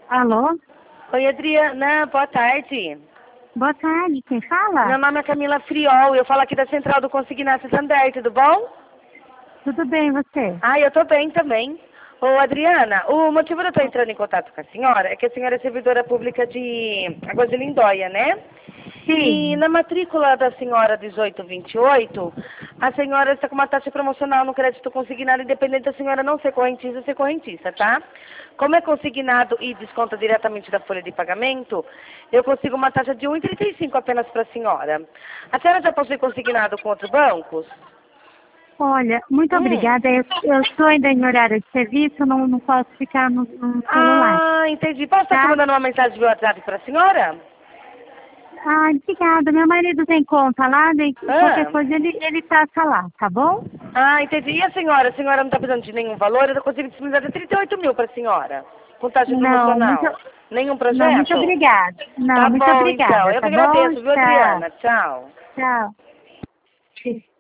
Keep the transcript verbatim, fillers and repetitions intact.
Alô? Oi, Adriana, boa tarde. Boa tarde, quem fala? Meu nome é Camila Friol, eu falo aqui da Central do Consignado Santander, tudo bom? Tudo bem, você? Ah, eu tô bem também. Ô, Adriana, o motivo de eu estar entrando em contato com a senhora é que a senhora é servidora pública de Águas de Lindóia, né? E Sim. na matrícula da senhora dezoito vinte e oito, a senhora está com uma taxa promocional no crédito consignado, independente da senhora não ser correntista ou ser correntista, tá? Como é consignado e desconta diretamente da folha de pagamento, eu consigo uma taxa de um vírgula trinta e cinco apenas para a senhora. A senhora já possui consignado com outros bancos? Olha, muito Hum. obrigada. Eu, eu estou ainda em horário de serviço, não, não posso ficar no, no celular, Ah, entendi. Posso estar te tá? mandando uma mensagem via WhatsApp para a senhora? Ah, obrigada. Meu marido tem conta lá, daí qualquer Ah. coisa ele, ele passa lá, tá bom? Ah, entendi. E a senhora? A senhora não está precisando de nenhum valor? Eu consigo disponibilizar até trinta e oito mil para a senhora. Com taxa Não, muito, promocional. Nenhum não, muito projeto? obrigada. Não, Tá muito bom, então. obrigada, Eu que tá bom? agradeço, viu, Tchau, Adriana? Tchau. tchau.